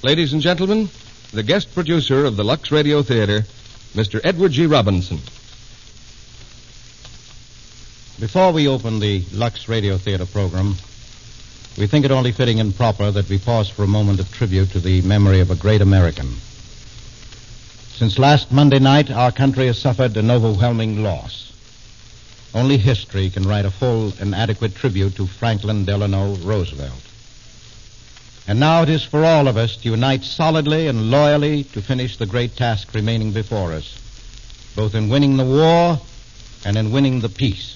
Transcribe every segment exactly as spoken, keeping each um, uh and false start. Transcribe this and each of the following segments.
Ladies and gentlemen, the guest producer of the Lux Radio Theater, Mister Edward G. Robinson. Before we open the Lux Radio Theater program, we think it only fitting and proper that we pause for a moment of tribute to the memory of a great American. Since last Monday night, our country has suffered an overwhelming loss. Only history can write a full and adequate tribute to Franklin Delano Roosevelt. And now it is for all of us to unite solidly and loyally to finish the great task remaining before us, both in winning the war and in winning the peace.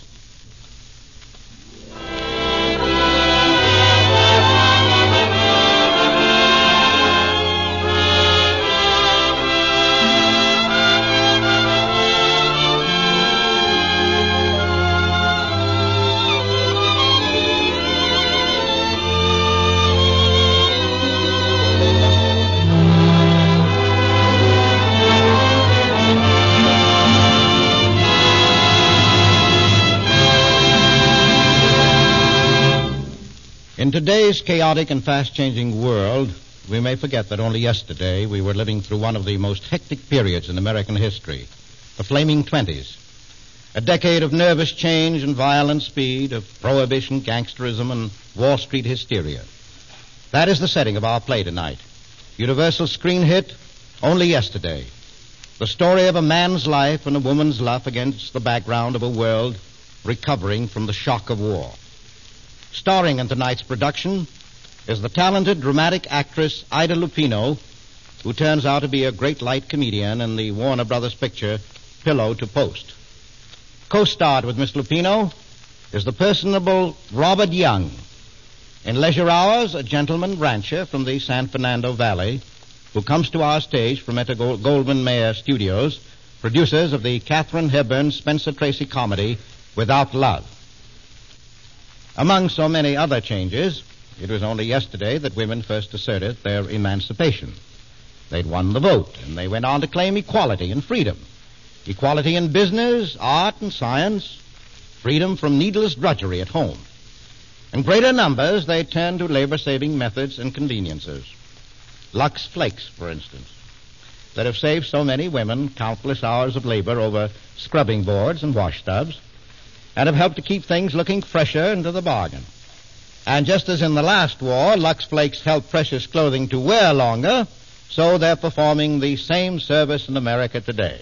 In today's chaotic and fast-changing world, we may forget that only yesterday we were living through one of the most hectic periods in American history, the Flaming Twenties, a decade of nervous change and violent speed, of prohibition, gangsterism, and Wall Street hysteria. That is the setting of our play tonight. Universal screen hit, Only Yesterday. The story of a man's life and a woman's love against the background of a world recovering from the shock of war. Starring in tonight's production is the talented dramatic actress Ida Lupino, who turns out to be a great light comedian in the Warner Brothers picture Pillow to Post. Co-starred with Miss Lupino is the personable Robert Young. In leisure hours, a gentleman rancher from the San Fernando Valley who comes to our stage from Metro Goldwyn Mayer Studios, producers of the Katharine Hepburn Spencer Tracy comedy Without Love. Among so many other changes, it was only yesterday that women first asserted their emancipation. They'd won the vote, and they went on to claim equality and freedom. Equality in business, art, and science. Freedom from needless drudgery at home. In greater numbers, they turned to labor-saving methods and conveniences. Lux Flakes, for instance, that have saved so many women countless hours of labor over scrubbing boards and wash tubs, and have helped to keep things looking fresher into the bargain. And just as in the last war, Lux Flakes helped precious clothing to wear longer, so they're performing the same service in America today.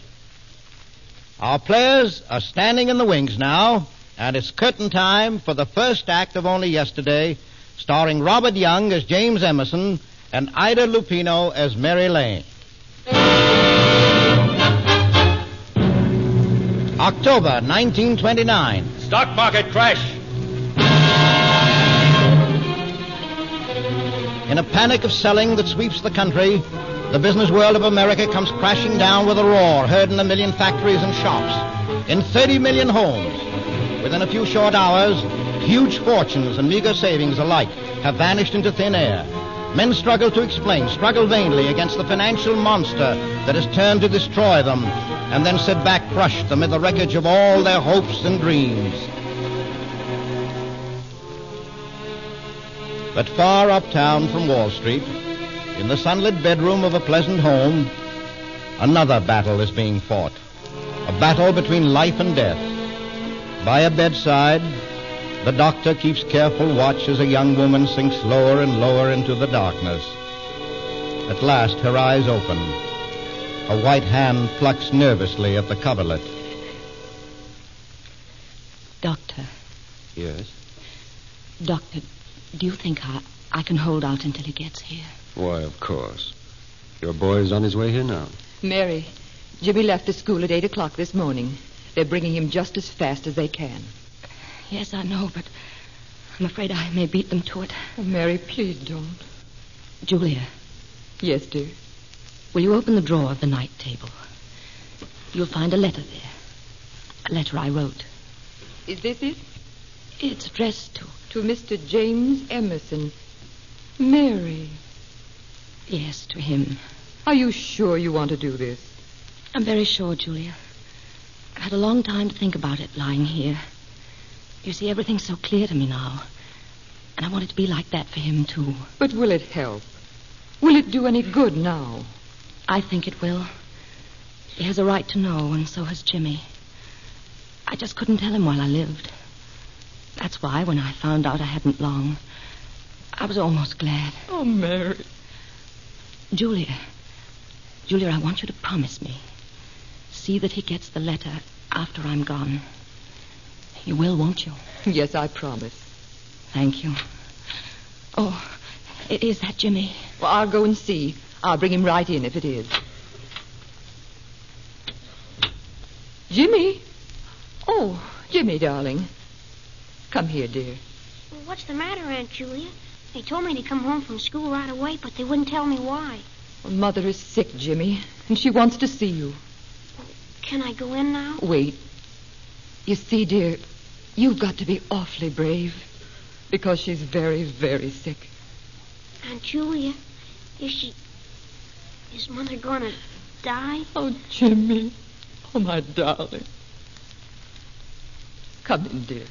Our players are standing in the wings now, and it's curtain time for the first act of Only Yesterday, starring Robert Young as James Emerson and Ida Lupino as Mary Lane. October nineteen twenty-nine. Stock market crash. In a panic of selling that sweeps the country, the business world of America comes crashing down with a roar, heard in a million factories and shops, in thirty million homes. Within a few short hours, huge fortunes and meager savings alike have vanished into thin air. Men struggle to explain, struggle vainly against the financial monster that has turned to destroy them, and then sit back crushed amid the wreckage of all their hopes and dreams. But far uptown from Wall Street, in the sunlit bedroom of a pleasant home, another battle is being fought. A battle between life and death. By a bedside, the doctor keeps careful watch as a young woman sinks lower and lower into the darkness. At last, her eyes open. A white hand plucks nervously at the coverlet. Doctor. Yes? Doctor, do you think I, I can hold out until he gets here? Why, of course. Your boy is on his way here now. Mary, Jimmy left the school at eight o'clock this morning. They're bringing him just as fast as they can. Yes, I know, but I'm afraid I may beat them to it. Oh, Mary, please don't. Julia. Yes, dear? Will you open the drawer of the night table? You'll find a letter there. A letter I wrote. Is this it? It's addressed to... To Mister James Emerson. Mary. Yes, to him. Are you sure you want to do this? I'm very sure, Julia. I've had a long time to think about it lying here. You see, everything's so clear to me now. And I want it to be like that for him, too. But will it help? Will it do any good now? I think it will. He has a right to know, and so has Jimmy. I just couldn't tell him while I lived. That's why, when I found out I hadn't long, I was almost glad. Oh, Mary. Julia. Julia, I want you to promise me. See that he gets the letter after I'm gone. You will, won't you? Yes, I promise. Thank you. Oh, i- is that Jimmy? Well, I'll go and see. I'll bring him right in if it is. Jimmy? Oh, Jimmy, darling. Come here, dear. Well, what's the matter, Aunt Julia? They told me to come home from school right away, but they wouldn't tell me why. Well, Mother is sick, Jimmy, and she wants to see you. Can I go in now? Wait. You see, dear, you've got to be awfully brave because she's very, very sick. Aunt Julia, is she... Is Mother gonna die? Oh, Jimmy. Oh, my darling. Come in, dear.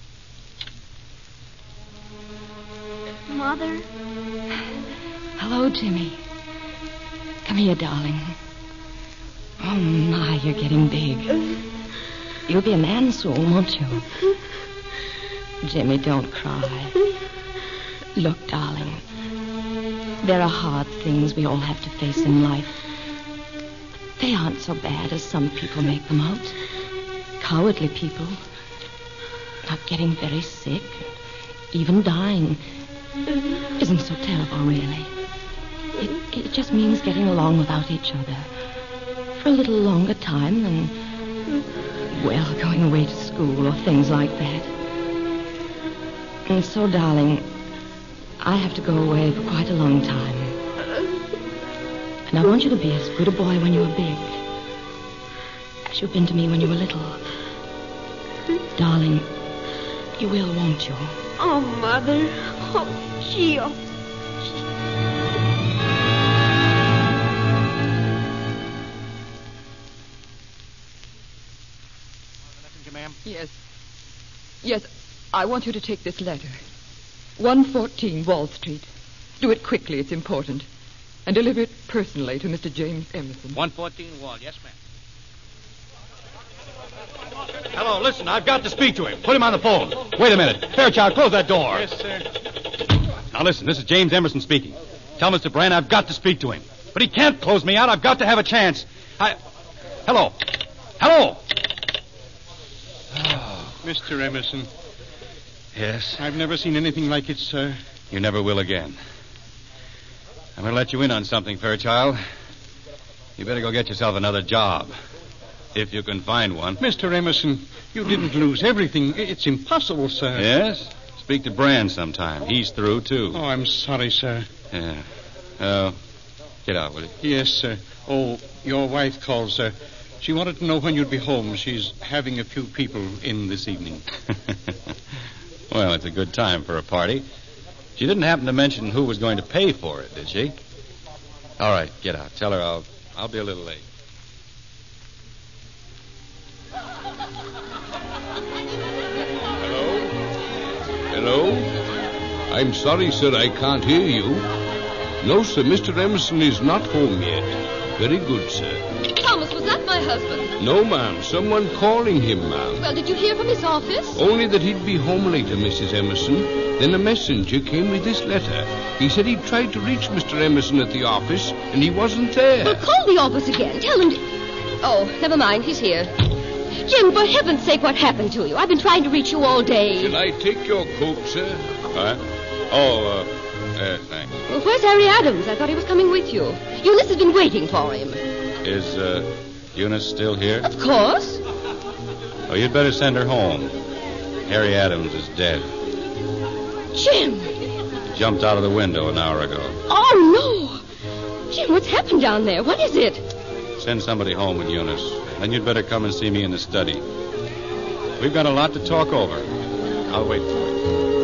Mother? Hello, Jimmy. Come here, darling. Oh, my, you're getting big. You'll be a man soon, won't you? Jimmy, don't cry. Look, darling, there are hard things we all have to face in life. They aren't so bad as some people make them out. Cowardly people. Not getting very sick, even dying, isn't so terrible, really. It, it just means getting along without each other for a little longer time than, well, going away to school or things like that. And so, darling, I have to go away for quite a long time. And I want you to be as good a boy when you were big as you've been to me when you were little. Darling, you will, won't you? Oh, Mother. Oh, Gio. Yes. Yes, I want you to take this letter. one fourteen Wall Street. Do it quickly, it's important. And deliver it personally to Mister James Emerson. one fourteen Wall, yes, ma'am. Hello, listen, I've got to speak to him. Put him on the phone. Wait a minute. Fairchild, close that door. Yes, sir. Now, listen, this is James Emerson speaking. Tell Mister Brand I've got to speak to him. But he can't close me out. I've got to have a chance. I... Hello. Hello. Mister Emerson, Yes? I've never seen anything like it, sir. You never will again. I'm going to let you in on something, Fairchild. You better go get yourself another job. If you can find one. Mister Emerson, you didn't lose everything. It's impossible, sir. Yes? Speak to Brand sometime. He's through, too. Oh, I'm sorry, sir. Yeah. Oh, get out, will you? Yes, sir. Oh, your wife called, sir. She wanted to know when you'd be home. She's having a few people in this evening. Well, it's a good time for a party. She didn't happen to mention who was going to pay for it, did she? All right, get out. Tell her I'll I'll be a little late. Hello? Hello? I'm sorry, sir, I can't hear you. No, sir, Mister Emerson is not home yet. Very good, sir. Thomas, was that my husband? No, ma'am. Someone calling him, ma'am. Well, did you hear from his office? Only that he'd be home later, Missus Emerson. Then a messenger came with this letter. He said he'd tried to reach Mister Emerson at the office, and he wasn't there. Well, call the office again. Tell him to... Oh, never mind. He's here. Jim, for heaven's sake, what happened to you? I've been trying to reach you all day. Shall I take your coat, sir? What? Oh, uh, uh, thanks. Well, where's Harry Adams? I thought he was coming with you. Eunice has been waiting for him. Is, uh, Eunice still here? Of course. Oh, you'd better send her home. Harry Adams is dead. Jim. He jumped out of the window an hour ago. Oh, no. Jim, what's happened down there? What is it? Send somebody home with Eunice. Then you'd better come and see me in the study. We've got a lot to talk over. I'll wait for you.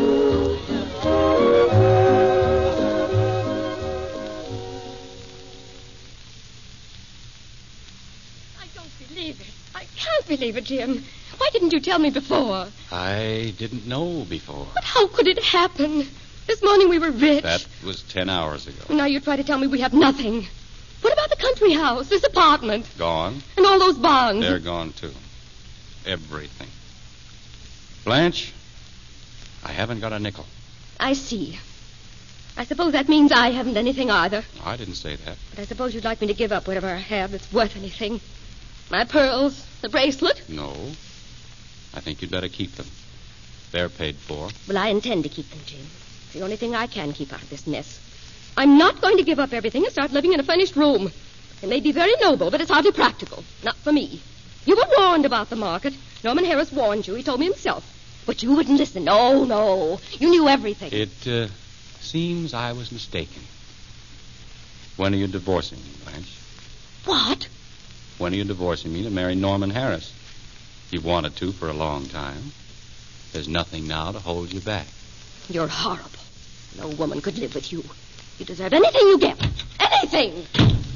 I don't believe it. I can't believe it, Jim. Why didn't you tell me before? I didn't know before. But how could it happen? This morning we were rich. That was ten hours ago. Now you try to tell me we have nothing. What about the country house, this apartment? Gone. And all those bonds? They're gone, too. Everything. Blanche, I haven't got a nickel. I see. I suppose that means I haven't anything either. I didn't say that. But I suppose you'd like me to give up whatever I have that's worth anything. My pearls, the bracelet. No. I think you'd better keep them. They're paid for. Well, I intend to keep them, Jim. It's the only thing I can keep out of this mess. I'm not going to give up everything and start living in a furnished room. It may be very noble, but it's hardly practical. Not for me. You were warned about the market. Norman Harris warned you. He told me himself. But you wouldn't listen. No, no. You knew everything. It uh, seems I was mistaken. When are you divorcing me, Blanche? What? When are you divorcing me to marry Norman Harris? You've wanted to for a long time. There's nothing now to hold you back. You're horrible. No woman could live with you. You deserve anything you get. Anything!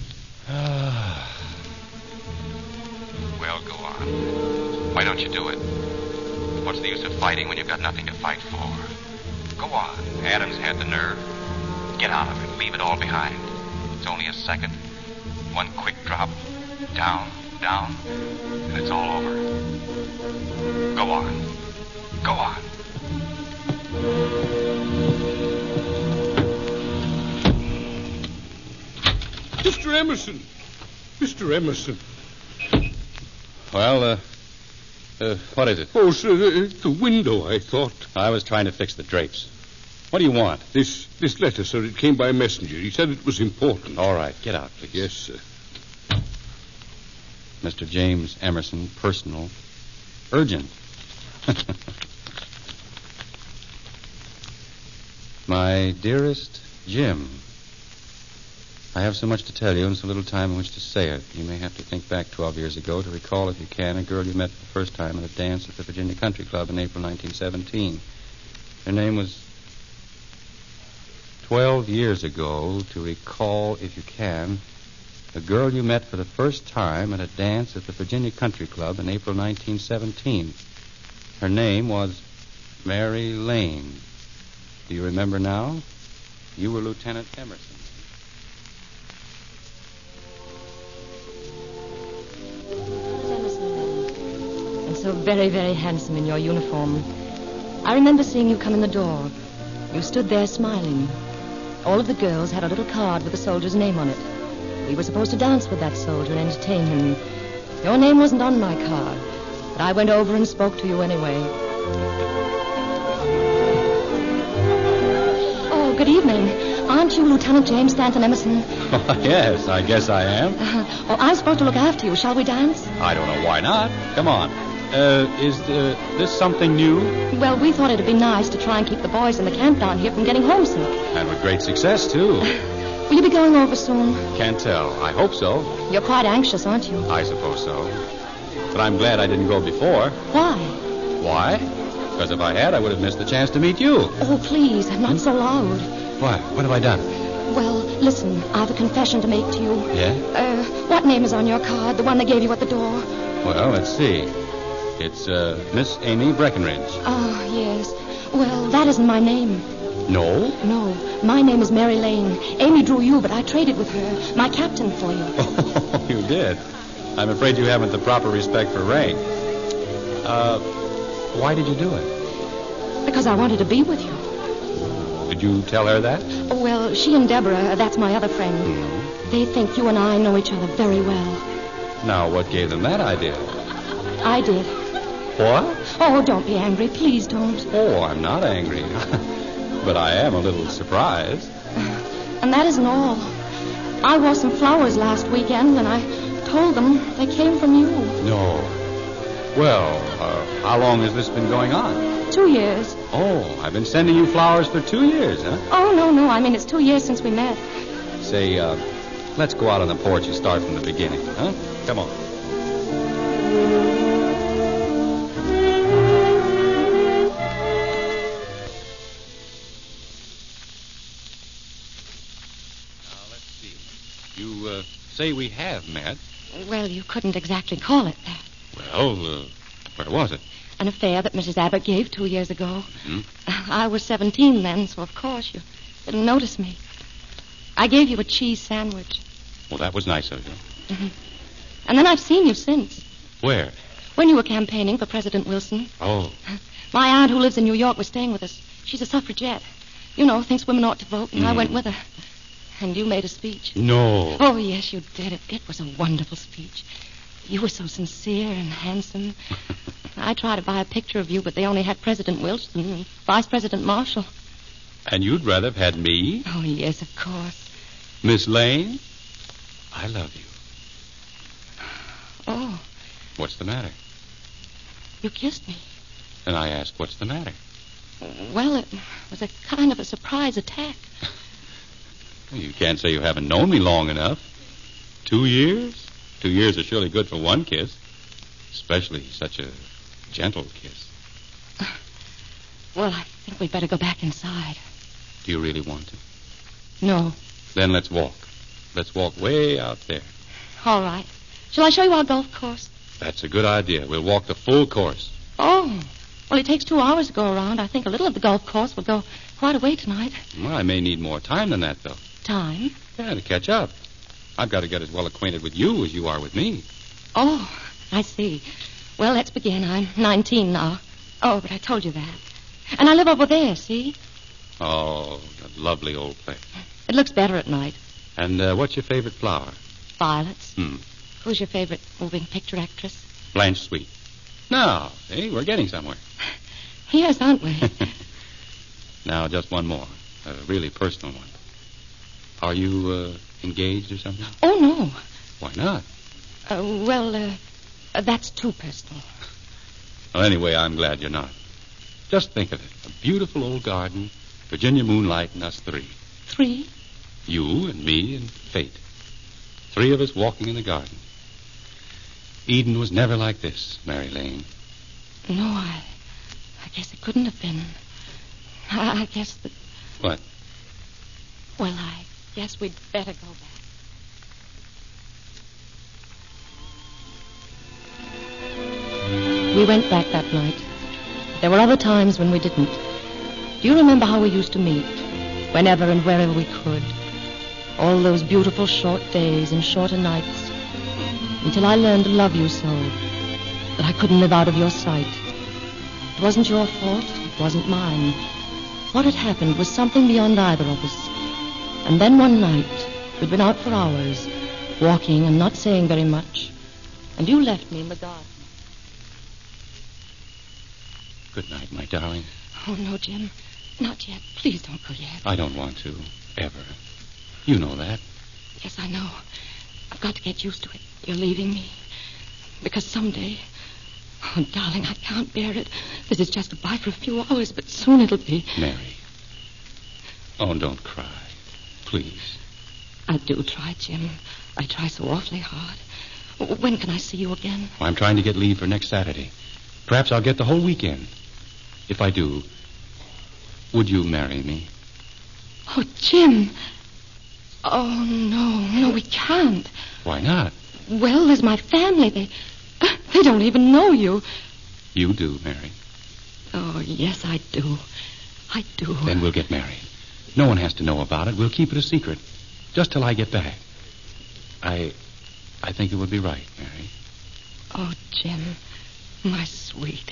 Well, go on. Why don't you do it? What's the use of fighting when you've got nothing to fight for? Go on. Adams had the nerve. Get out of it. Leave it all behind. It's only a second. One quick drop. Down, down, and it's all over. Go on. Go on. Mister Emerson. Mister Emerson. Well, uh, uh, what is it? Oh, sir, the, the window, I thought. I was trying to fix the drapes. What do you want? This this letter, sir, it came by messenger. He said it was important. All right, get out, please. Yes, sir. Mister James Emerson, personal, urgent. My dearest Jim, I have so much to tell you and so little time in which to say it. You may have to think back twelve years ago to recall, if you can, a girl you met for the first time at a dance at the Virginia Country Club in April nineteen seventeen. Her name was... Twelve years ago, to recall, if you can, a girl you met for the first time at a dance at the Virginia Country Club in April nineteen seventeen. Her name was Mary Lane. Do you remember now? You were Lieutenant Emerson. And so very, very handsome in your uniform. I remember seeing you come in the door. You stood there smiling. All of the girls had a little card with a soldier's name on it. We were supposed to dance with that soldier and entertain him. Your name wasn't on my card, but I went over and spoke to you anyway. Oh, good evening. Aren't you Lieutenant James Stanton Emerson? Oh, yes, I guess I am. Uh, oh, I'm supposed to look after you. Shall we dance? I don't know why not. Come on. Uh, is uh, this something new? Well, we thought it'd be nice to try and keep the boys in the camp down here from getting homesick. And with great success, too. Will you be going over soon? Can't tell. I hope so. You're quite anxious, aren't you? I suppose so. But I'm glad I didn't go before. Why? Why? Because if I had, I would have missed the chance to meet you. Oh, please, not so loud. Why? What have I done? Well, listen, I've a confession to make to you. Yeah? Uh, what name is on your card, the one they gave you at the door? Well, let's see. It's, uh, Miss Amy Breckenridge. Oh, yes. Well, that isn't my name. No? No. My name is Mary Lane. Amy drew you, but I traded with her. My captain for you. Oh, you did? I'm afraid you haven't the proper respect for rank. Uh, why did you do it? Because I wanted to be with you. Did you tell her that? Well, she and Deborah, that's my other friend. Mm-hmm. They think you and I know each other very well. Now, what gave them that idea? I did. What? Oh, don't be angry. Please don't. Oh, I'm not angry. But I am a little surprised. And that isn't all. I wore some flowers last weekend, and I told them they came from you. No. Well, uh, how long has this been going on? Two years. Oh, I've been sending you flowers for two years, huh? Oh, no, no. I mean, it's two years since we met. Say, uh, let's go out on the porch and start from the beginning, huh? Come on. You uh, say we have met. Well, you couldn't exactly call it that. Well, uh, where was it? An affair that Missus Abbott gave two years ago. Mm-hmm. I was seventeen then, so of course you didn't notice me. I gave you a cheese sandwich. Well, that was nice of you. Mm-hmm. And then I've seen you since. Where? When you were campaigning for President Wilson. Oh. My aunt who lives in New York was staying with us. She's a suffragette. You know, thinks women ought to vote, and mm. I went with her. And you made a speech. No. Oh, yes, you did. It, it was a wonderful speech. You were so sincere and handsome. I tried to buy a picture of you, but they only had President Wilson and Vice President Marshall. And you'd rather have had me? Oh, yes, of course. Miss Lane, I love you. Oh. What's the matter? You kissed me. And I asked, what's the matter? Well, it was a kind of a surprise attack. You can't say you haven't known me long enough. Two years? Two years are surely good for one kiss. Especially such a gentle kiss. Uh, well, I think we'd better go back inside. Do you really want to? No. Then let's walk. Let's walk way out there. All right. Shall I show you our golf course? That's a good idea. We'll walk the full course. Oh. Well, it takes two hours to go around. I think a little of the golf course will go quite a way tonight. Well, I may need more time than that, though. Time? Yeah, to catch up. I've got to get as well acquainted with you as you are with me. Oh, I see. Well, let's begin. I'm nineteen now. Oh, but I told you that. And I live over there, see? Oh, that lovely old place. It looks better at night. And uh, what's your favorite flower? Violets. Hmm. Who's your favorite moving picture actress? Blanche Sweet. Now, see, we're getting somewhere. Yes, aren't we? Now, just one more. A really personal one. Are you uh, engaged or something? Oh, no. Why not? Uh, well, uh, uh, that's too personal. Well, anyway, I'm glad you're not. Just think of it. A beautiful old garden, Virginia moonlight, and us three. Three? You and me and Fate. Three of us walking in the garden. Eden was never like this, Mary Lane. No, I... I guess it couldn't have been. I, I guess that... What? Well, I guess we'd better go back. We went back that night. There were other times when we didn't. Do you remember how we used to meet? Whenever and wherever we could. All those beautiful short days and shorter nights. Until I learned to love you so that I couldn't live out of your sight. It wasn't your fault. It wasn't mine. What had happened was something beyond either of us. And then one night, we'd been out for hours, walking and not saying very much. And you left me in the garden. Good night, my darling. Oh, no, Jim. Not yet. Please don't go yet. I don't want to. Ever. You know that. Yes, I know. I've got to get used to it. You're leaving me. Because someday... Oh, darling, I can't bear it. This is just goodbye for a few hours, but soon it'll be... Mary. Oh, don't cry. Please. I do try, Jim. I try so awfully hard. When can I see you again? I'm trying to get leave for next Saturday. Perhaps I'll get the whole weekend. If I do, would you marry me? Oh, Jim. Oh, no, no, we can't. Why not? Well, there's my family. They, they don't even know you. You do, Mary. Oh, yes, I do. I do. Then we'll get married. No one has to know about it. We'll keep it a secret. Just till I get back. I... I think it would be right, Mary. Oh, Jim. My sweet.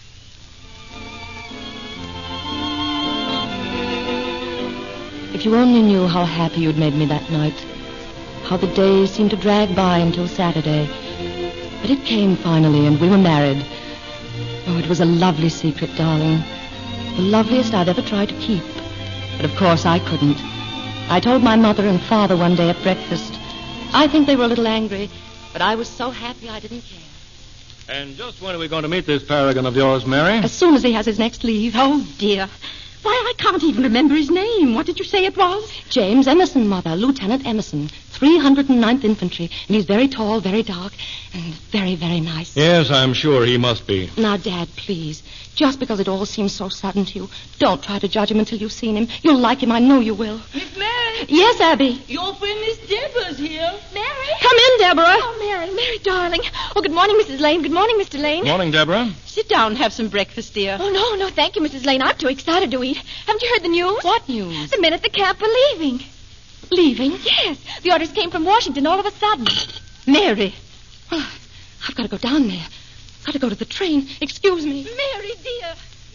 If you only knew how happy you'd made me that night. How the days seemed to drag by until Saturday. But it came finally, and we were married. Oh, it was a lovely secret, darling. The loveliest I'd ever tried to keep. But of course I couldn't. I told my mother and father one day at breakfast. I think they were a little angry, but I was so happy I didn't care. And just when are we going to meet this paragon of yours, Mary? As soon as he has his next leave. Oh, dear. Why, I can't even remember his name. What did you say it was? James Emerson, Mother. Lieutenant Emerson. three hundred ninth Infantry, and he's very tall, very dark, and very, very nice. Yes, I'm sure he must be. Now, Dad, please, just because it all seems so sudden to you, don't try to judge him until you've seen him. You'll like him, I know you will. Miss Mary. Yes, Abby? Your friend Miss Deborah's here. Mary? Come in, Deborah. Oh, Mary, Mary, darling. Oh, good morning, Missus Lane. Good morning, Mister Lane. Morning, Deborah. Sit down and have some breakfast, dear. Oh, no, no, thank you, Missus Lane. I'm too excited to eat. Haven't you heard the news? What news? The men at the camp are leaving. Leaving? Yes. The orders came from Washington all of a sudden. Mary. Well, I've got to go down there. Got to go to the train. Excuse me. Mary, dear.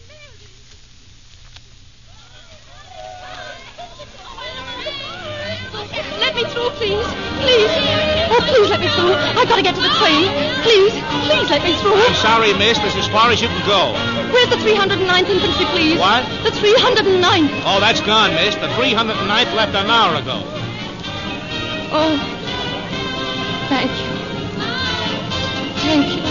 Let me through, please. Please. Oh, please let me through. I've got to get to the train. Please, please let me through. I'm sorry, miss. This is as far as you can go. Where's the three hundred ninth Infantry, please? What? The three hundred ninth. Oh, that's gone, miss. The three hundred ninth left an hour ago. Oh, thank you. Thank you.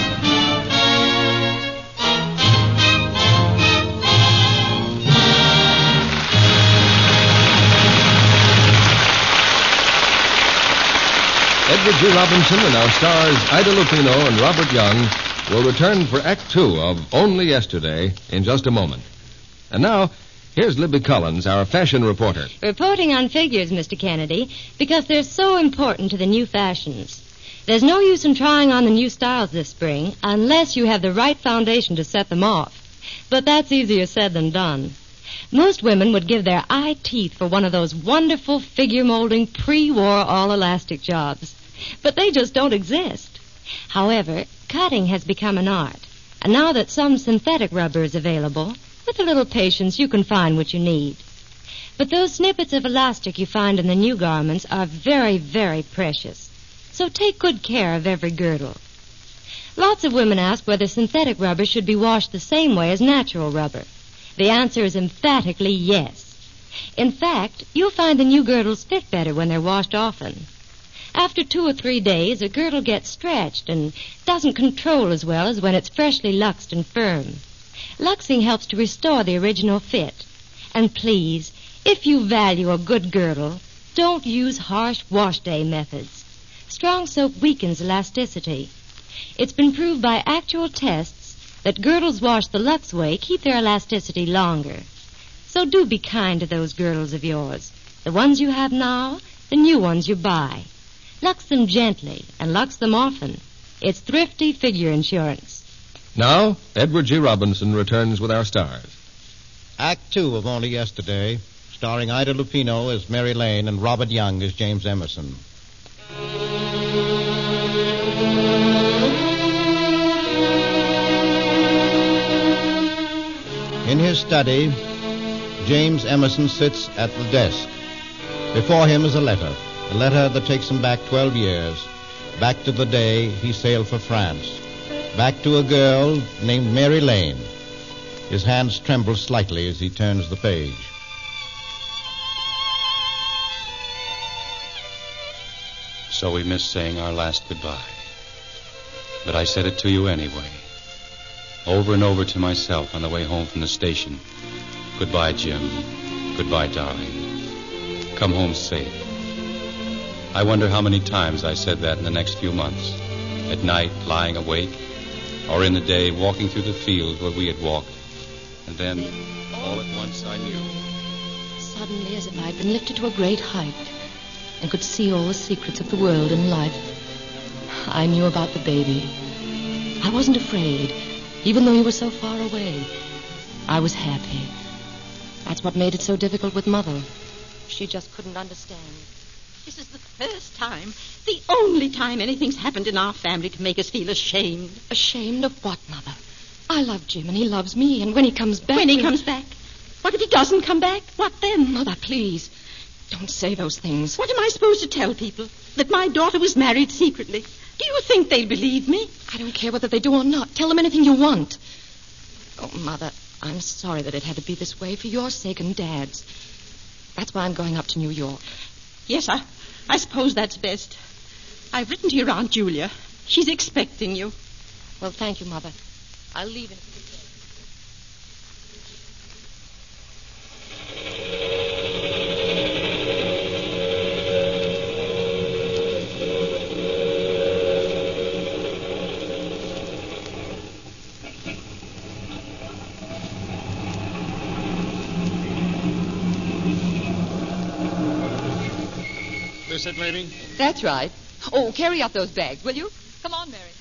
Edward G. Robinson and our stars Ida Lupino and Robert Young will return for Act Two of Only Yesterday in just a moment. And now, here's Libby Collins, our fashion reporter. Reporting on figures, Mister Kennedy, because they're so important to the new fashions. There's no use in trying on the new styles this spring unless you have the right foundation to set them off. But that's easier said than done. Most women would give their eye teeth for one of those wonderful figure-molding pre-war all-elastic jobs. But they just don't exist. However, cutting has become an art. And now that some synthetic rubber is available, with a little patience, you can find what you need. But those snippets of elastic you find in the new garments are very, very precious. So take good care of every girdle. Lots of women ask whether synthetic rubber should be washed the same way as natural rubber. The answer is emphatically yes. In fact, you'll find the new girdles fit better when they're washed often. After two or three days, a girdle gets stretched and doesn't control as well as when it's freshly luxed and firm. Luxing helps to restore the original fit. And please, if you value a good girdle, don't use harsh wash day methods. Strong soap weakens elasticity. It's been proved by actual tests that girdles washed the Lux way keep their elasticity longer. So do be kind to those girdles of yours. The ones you have now, the new ones you buy. Lux them gently and lux them often. It's thrifty figure insurance. Now, Edward G. Robinson returns with our stars. Act Two of Only Yesterday, starring Ida Lupino as Mary Lane and Robert Young as James Emerson. In his study, James Emerson sits at the desk. Before him is a letter, a letter that takes him back twelve years, back to the day he sailed for France, back to a girl named Mary Lane. His hands tremble slightly as he turns the page. So we missed saying our last goodbye. But I said it to you anyway. Over and over to myself on the way home from the station. Goodbye, Jim. Goodbye, darling. Come home safe. I wonder how many times I said that in the next few months. At night, lying awake, or in the day, walking through the fields where we had walked. And then, all at once, I knew. Suddenly, as if I'd been lifted to a great height and could see all the secrets of the world and life, I knew about the baby. I wasn't afraid, even though he was so far away. I was happy. That's what made it so difficult with Mother. She just couldn't understand. This is the first time, the only time anything's happened in our family to make us feel ashamed. Ashamed of what, Mother? I love Jim, and he loves me, and when he comes back... When he comes back? What if he doesn't come back? What then? Mother, please, don't say those things. What am I supposed to tell people? That my daughter was married secretly? Do you think they'll believe me? I don't care whether they do or not. Tell them anything you want. Oh, Mother, I'm sorry that it had to be this way for your sake and Dad's. That's why I'm going up to New York. Yes, I, I suppose that's best. I've written to your Aunt Julia. She's expecting you. Well, thank you, Mother. I'll leave in a few days. sit, lady? That's right. Oh, carry up those bags, will you? Come on, Mary.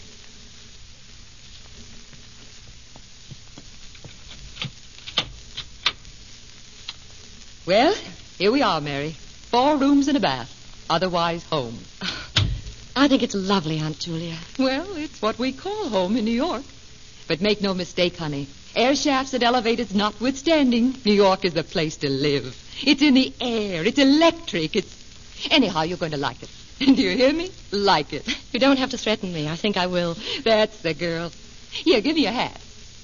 Well, here we are, Mary. Four rooms and a bath. Otherwise, home. I think it's lovely, Aunt Julia. Well, it's what we call home in New York. But make no mistake, honey. Air shafts and elevators notwithstanding, New York is the place to live. It's in the air. It's electric. It's... Anyhow, you're going to like it. Do you hear me? Like it. You don't have to threaten me. I think I will. That's the girl. Here, give me a hat.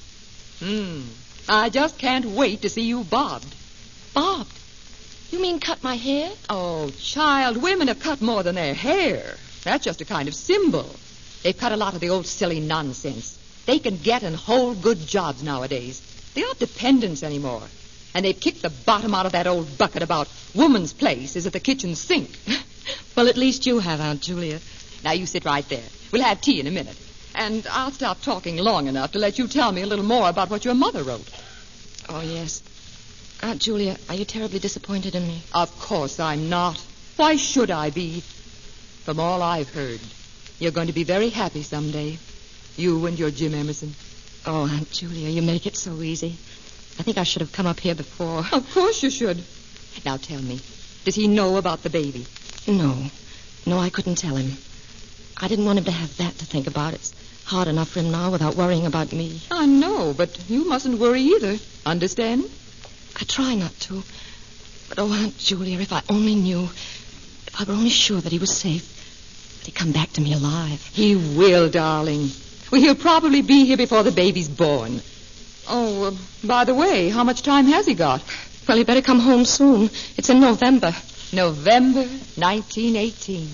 Hmm. I just can't wait to see you bobbed. Bobbed? You mean cut my hair? Oh, child, women have cut more than their hair. That's just a kind of symbol. They've cut a lot of the old silly nonsense. They can get and hold good jobs nowadays. They aren't dependents anymore. And they've kicked the bottom out of that old bucket about woman's place is at the kitchen sink. Well, at least you have, Aunt Julia. Now, you sit right there. We'll have tea in a minute. And I'll stop talking long enough to let you tell me a little more about what your mother wrote. Oh, yes. Aunt Julia, are you terribly disappointed in me? Of course I'm not. Why should I be? From all I've heard, you're going to be very happy someday. You and your Jim Emerson. Oh, Aunt Julia, you make it so easy. I think I should have come up here before. Of course you should. Now tell me, does he know about the baby? No. No, I couldn't tell him. I didn't want him to have that to think about. It's hard enough for him now without worrying about me. I know, but you mustn't worry either. Understand? I try not to. But, oh, Aunt Julia, if I only knew, if I were only sure that he was safe, that he'd come back to me alive. He will, darling. Well, he'll probably be here before the baby's born. Oh, uh, by the way, how much time has he got? Well, he better come home soon. It's in November. November nineteen eighteen.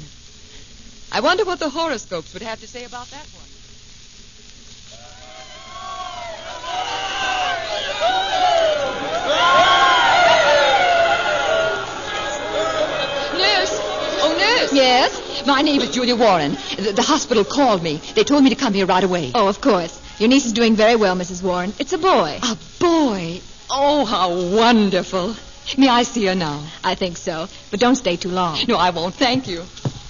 I wonder what the horoscopes would have to say about that one. Nurse! Oh, nurse! Yes? My name is Julia Warren. The, the hospital called me. They told me to come here right away. Oh, of course. Your niece is doing very well, Missus Warren. It's a boy. A boy? Oh, how wonderful. May I see her now? I think so. But don't stay too long. No, I won't. Thank you.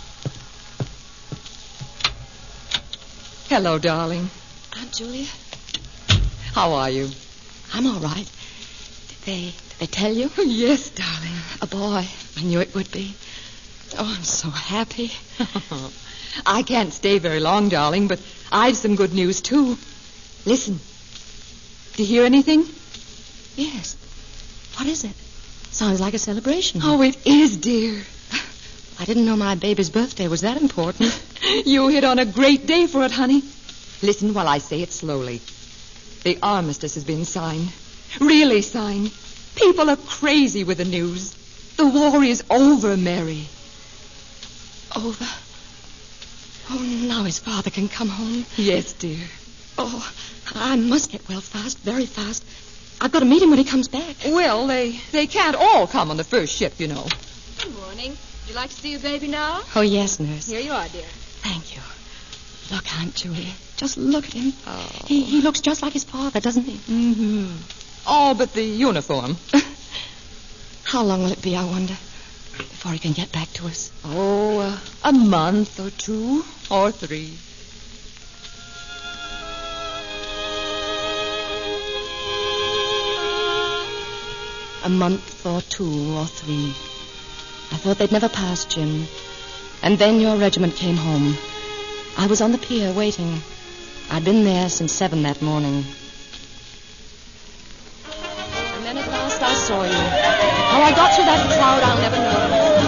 Hello, darling. Aunt Julia? How are you? I'm all right. Did they, did they tell you? Yes, darling. A boy. I knew it would be. Oh, I'm so happy. I can't stay very long, darling, but I've some good news, too. Listen. Do you hear anything? Yes. What is it? Sounds like a celebration. Oh, it is, dear. I didn't know my baby's birthday was that important. You hit on a great day for it, honey. Listen while I say it slowly. The armistice has been signed. Really signed. People are crazy with the news. The war is over, Mary. Over? Oh, now his father can come home. Yes, dear. Oh, I must get well fast, very fast. I've got to meet him when he comes back. Well, they, they can't all come on the first ship, you know. Good morning. Would you like to see your baby now? Oh, yes, nurse. Here you are, dear. Thank you. Look, Aunt Julia. Just look at him. Oh. He, he looks just like his father, doesn't he? Mm-hmm. All but the uniform. How long will it be, I wonder, before he can get back to us? Oh, uh, a month or two or three. A month or two or three. I thought they'd never pass, Jim. And then your regiment came home. I was on the pier waiting. I'd been there since seven that morning. And then at last I saw you. How I got through that crowd, I'll never know.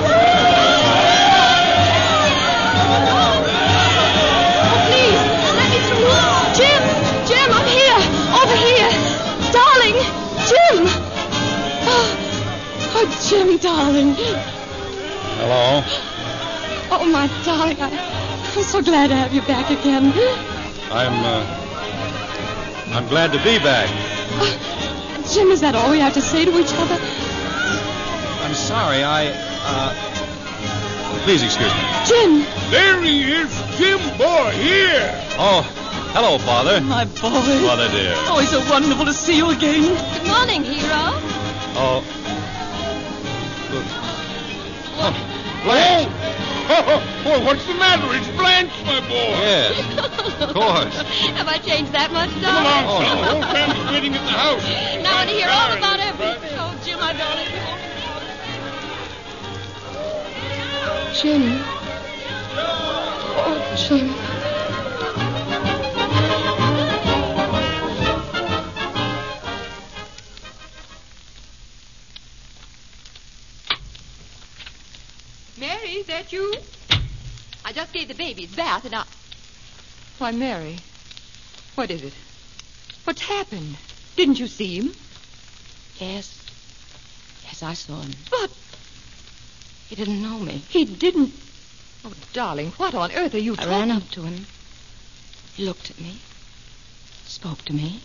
Oh, please, let me through. Jim! Jim, I'm here! Over here! Darling! Jim! Oh, oh Jim, darling. Hello. Oh, my darling, I, I'm so glad to have you back again. I'm, uh, I'm glad to be back. Uh, Jim, is that all we have to say to each other? I'm sorry, I, uh, please excuse me. Jim! There he is, Jim Boy, here. Oh, hello, Father. My boy. Mother, dear. Oh, it's so wonderful to see you again. Good morning, hero. Oh. Look. Oh. Blanche! Oh, oh, what's the matter? It's Blanche, my boy. Yes, of course. Have I changed that much, Come darling? along, son. The whole family's waiting at the house. Now I want to hear all about everything. Oh, Jim, my darling. Jim. Oh, Jim. Mary, is that you? I just gave the baby his bath and I... Why, Mary, what is it? What's happened? Didn't you see him? Yes. Yes, I saw him. But He didn't know me. he didn't... Oh, darling, what on earth are you I talking... ran up to him. He looked at me. Spoke to me.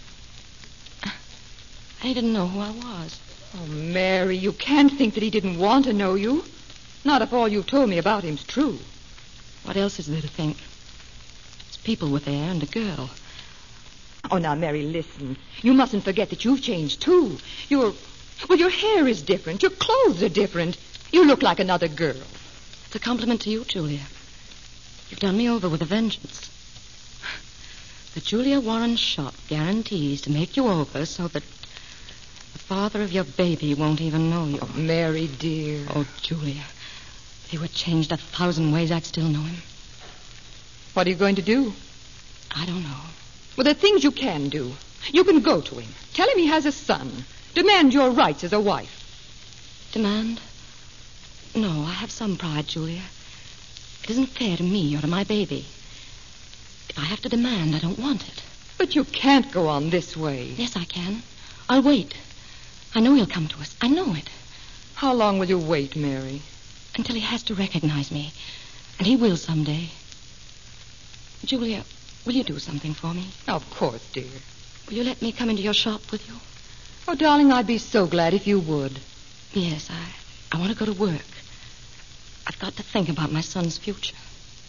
He didn't know who I was. Oh, Mary, you can't think that he didn't want to know you. Not if all you've told me about him's true. What else is there to think? His people were there and a girl. Oh, now, Mary, listen. You mustn't forget that you've changed, too. Your... Well, your hair is different. Your clothes are different. You look like another girl. It's a compliment to you, Julia. You've done me over with a vengeance. The Julia Warren shop guarantees to make you over so that the father of your baby won't even know you. Oh, Mary, dear. Oh, Julia. If he were changed a thousand ways, I'd still know him. What are you going to do? I don't know. Well, there are things you can do. You can go to him. Tell him he has a son. Demand your rights as a wife. Demand? No, I have some pride, Julia. It isn't fair to me or to my baby. If I have to demand, I don't want it. But you can't go on this way. Yes, I can. I'll wait. I know he'll come to us. I know it. How long will you wait, Mary? Until he has to recognize me. And he will someday. Julia, will you do something for me? Of course, dear. Will you let me come into your shop with you? Oh, darling, I'd be so glad if you would. Yes, I, I want to go to work. I've got to think about my son's future.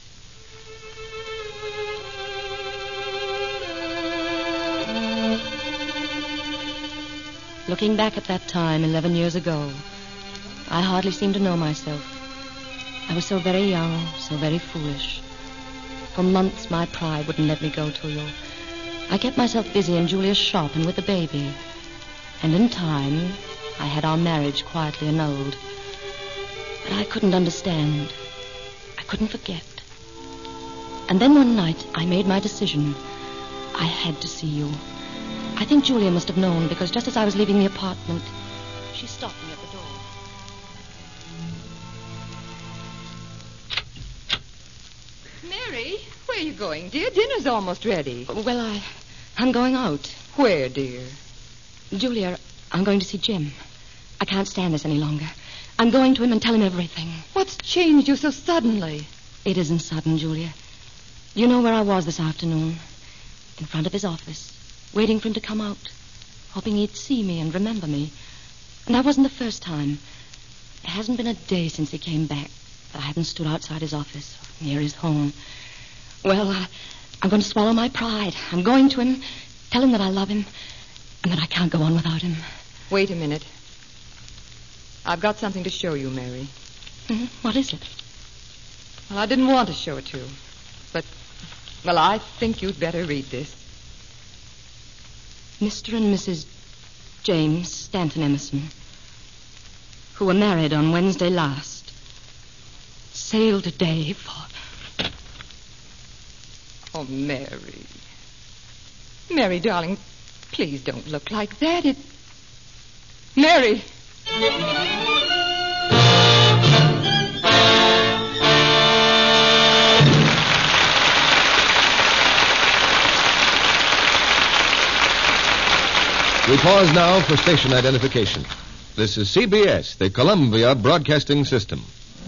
Looking back at that time, eleven years ago, I hardly seem to know myself. I was so very young, so very foolish. For months, my pride wouldn't let me go to you. I kept myself busy in Julia's shop and with the baby. And in time, I had our marriage quietly annulled. But I couldn't understand. I couldn't forget. And then one night, I made my decision. I had to see you. I think Julia must have known, because just as I was leaving the apartment, she stopped me at the door. Mary, where are you going, dear? Dinner's almost ready. Well, I... I'm going out. Where, dear? Julia, I'm going to see Jim. I can't stand this any longer. I'm going to him and tell him everything. What's changed you so suddenly? It isn't sudden, Julia. You know where I was this afternoon. In front of his office, waiting for him to come out, hoping he'd see me and remember me. And that wasn't the first time. It hasn't been a day since he came back that I hadn't stood outside his office, near his home. Well, uh, I'm going to swallow my pride. I'm going to him, tell him that I love him, and that I can't go on without him. Wait a minute. I've got something to show you, Mary. Mm-hmm. What is it? Well, I didn't want to show it to you. But, well, I think you'd better read this. Mister and Missus James Stanton Emerson, who were married on Wednesday last, sail today for... Oh, Mary. Mary, darling, please don't look like that. It... Mary! We pause now for station identification. This is C B S, the Columbia Broadcasting System.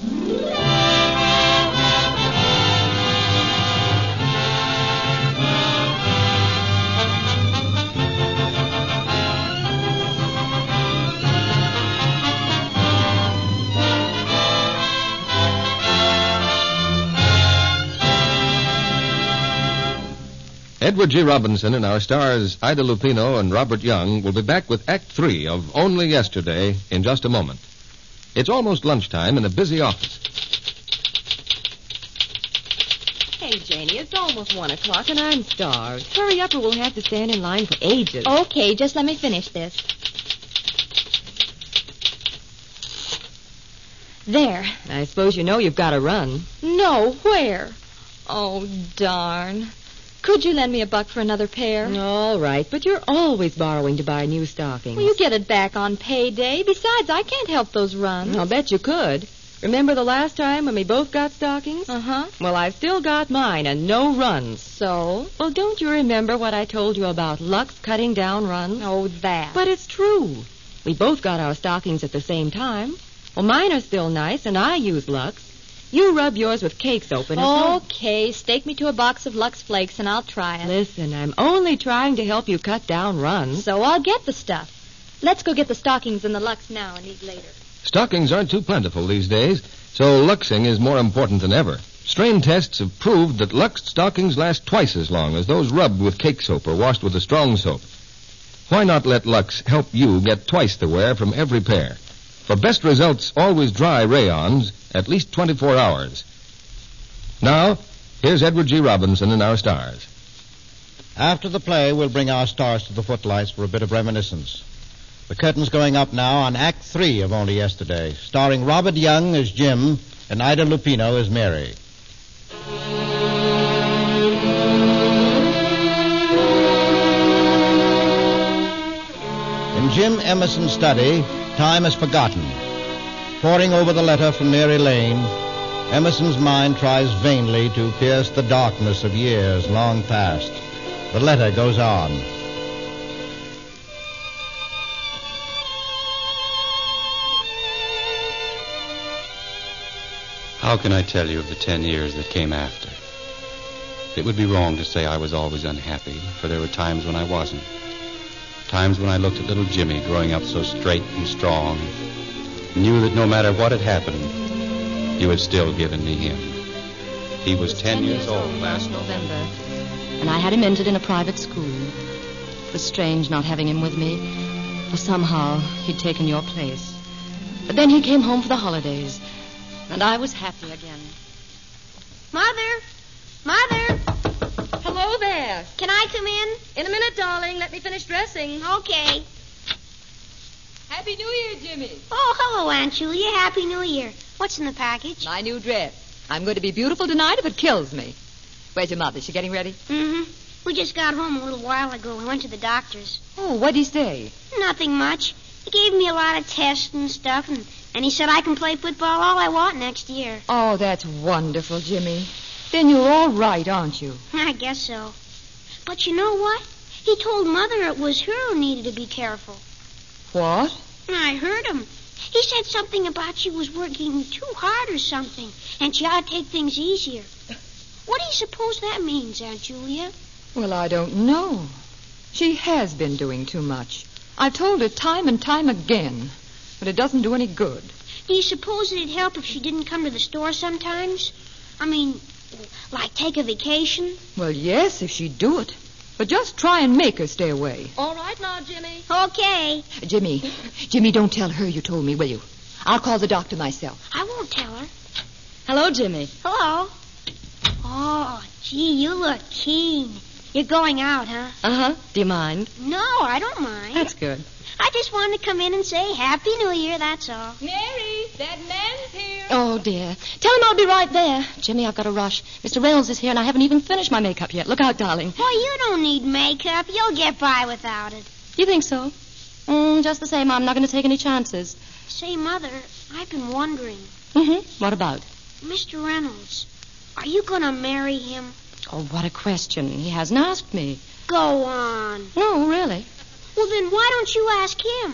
Edward G. Robinson and our stars Ida Lupino and Robert Young will be back with Act Three of Only Yesterday in just a moment. It's almost lunchtime in a busy office. Hey, Janie, it's almost one o'clock and I'm starved. Hurry up or we'll have to stand in line for ages. Okay, just let me finish this. There. I suppose you know you've got to run. No, where? Oh, darn. Could you lend me a buck for another pair? All right, but you're always borrowing to buy new stockings. Well, you get it back on payday. Besides, I can't help those runs. I'll bet you could. Remember the last time when we both got stockings? Uh-huh. Well, I've still got mine and no runs. So? Well, don't you remember what I told you about Lux cutting down runs? Oh, that. But it's true. We both got our stockings at the same time. Well, mine are still nice, and I use Lux. You rub yours with cake soap and it's no... Okay, stake me to a box of Lux Flakes and I'll try it. Listen, I'm only trying to help you cut down runs. So I'll get the stuff. Let's go get the stockings and the Lux now and eat later. Stockings aren't too plentiful these days, so Luxing is more important than ever. Strain tests have proved that Lux stockings last twice as long as those rubbed with cake soap or washed with a strong soap. Why not let Lux help you get twice the wear from every pair? For best results, always dry rayons at least twenty-four hours. Now, here's Edward G. Robinson and our stars. After the play, we'll bring our stars to the footlights for a bit of reminiscence. The curtain's going up now on Act Three of Only Yesterday, starring Robert Young as Jim and Ida Lupino as Mary. In Jim Emerson's study, time is forgotten. Poring over the letter from Mary Lane, Emerson's mind tries vainly to pierce the darkness of years long past. The letter goes on. How can I tell you of the ten years that came after? It would be wrong to say I was always unhappy, for there were times when I wasn't. Times when I looked at little Jimmy growing up so straight and strong, knew that no matter what had happened, you had still given me him. He was ten years old last November, and I had him entered in a private school. It was strange not having him with me, for somehow he'd taken your place. But then he came home for the holidays, and I was happy again. Mother! Mother! Hello there. Can I come in? In a minute, darling. Let me finish dressing. Okay. Happy New Year, Jimmy. Oh, hello, Aunt Julia. Happy New Year. What's in the package? My new dress. I'm going to be beautiful tonight if it kills me. Where's your mother? She getting ready? Mm-hmm. We just got home a little while ago. We went to the doctor's. Oh, what'd he say? Nothing much. He gave me a lot of tests and stuff, and, and he said I can play football all I want next year. Oh, that's wonderful, Jimmy. Then you're all right, aren't you? I guess so. But you know what? He told Mother it was her who needed to be careful. What? I heard him. He said something about she was working too hard or something, and she ought to take things easier. What do you suppose that means, Aunt Julia? Well, I don't know. She has been doing too much. I've told her time and time again, but it doesn't do any good. Do you suppose it'd help if she didn't come to the store sometimes? I mean, like take a vacation? Well, yes, if she'd do it. But just try and make her stay away. All right now, Jimmy. Okay. Jimmy, Jimmy, don't tell her you told me, will you? I'll call the doctor myself. I won't tell her. Hello, Jimmy. Hello. Oh, gee, you look keen. You're going out, huh? Uh-huh. Do you mind? No, I don't mind. That's good. I just wanted to come in and say Happy New Year, that's all. Mary, that man's here. Oh, dear. Tell him I'll be right there. Jimmy, I've got to rush. Mister Reynolds is here, and I haven't even finished my makeup yet. Look out, darling. Boy, you don't need makeup. You'll get by without it. You think so? Mm, just the same, I'm not going to take any chances. Say, Mother, I've been wondering. Mm-hmm. What about? Mister Reynolds, are you going to marry him? Oh, what a question. He hasn't asked me. Go on. No, really. Well, then why don't you ask him?